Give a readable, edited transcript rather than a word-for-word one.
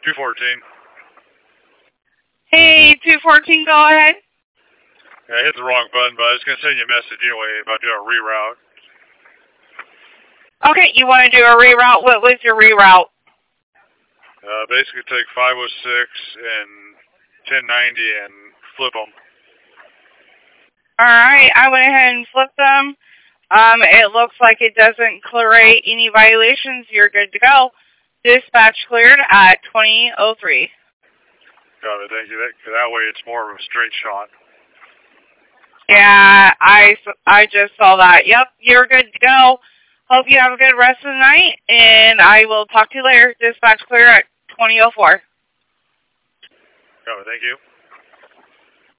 214. Hey, 214, go ahead. Yeah, I hit the wrong button, but I was going to send you a message anyway about doing a reroute. Okay, you want to do a reroute? What was your reroute? Basically take 506 and 1090 and flip them. Alright, I went ahead and flipped them. It looks like it doesn't clear any violations. You're good to go. Dispatch cleared at 2003. Got it, thank you. That way it's more of a straight shot. Yeah, I just saw that. Yep, you're good to go. Hope you have a good rest of the night, and I will talk to you later. Dispatch clear at 2004. Got it, thank you.